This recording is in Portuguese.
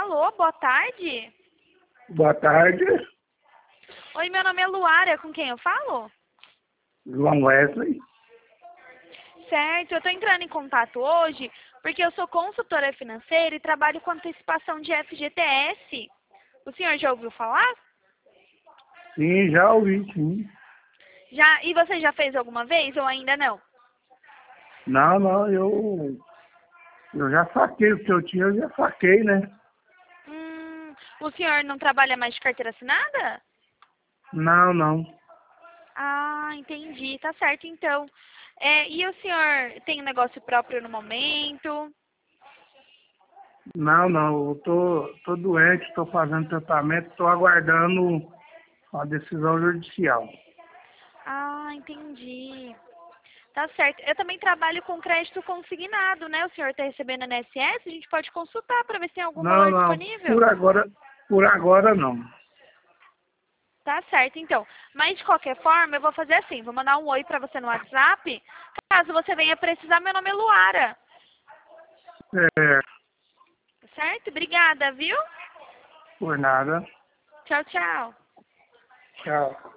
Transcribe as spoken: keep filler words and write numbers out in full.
Alô, boa tarde. Boa tarde, Oi, meu nome é Luara, com quem eu falo? João Wesley. Certo, eu estou entrando em contato hoje porque eu sou consultora financeira e trabalho com antecipação de F G T S. O senhor já ouviu falar? Sim, já ouvi, sim. Já, e você já fez alguma vez ou ainda não? Não, não, eu, eu já saquei o que eu tinha, eu já saquei, né? Hum, o senhor não trabalha mais de carteira assinada? Não, não. Ah, entendi, tá certo então. É, e o senhor tem um negócio próprio no momento? Não, não, eu tô, tô doente, tô fazendo tratamento, tô aguardando a decisão judicial. Ah, entendi. Tá certo. Eu também trabalho com crédito consignado, né? O senhor está recebendo N S S, a gente pode consultar para ver se tem algum Não, valor não, disponível. por agora, por agora não. Tá certo, então. Mas de qualquer forma, eu vou fazer assim, vou mandar um oi para você no WhatsApp. Caso você venha precisar, meu nome é Luara. É, Tá certo? Obrigada, viu? por nada. Tchau, tchau. Tchau.